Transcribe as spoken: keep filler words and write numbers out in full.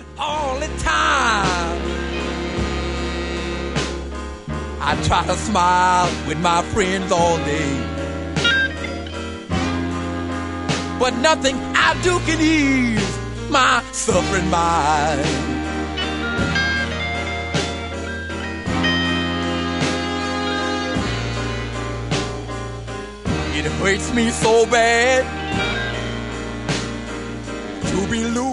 all the time. I try to smile with my friends all day, but nothing I do can ease my suffering mind. It hurts me so bad to be losing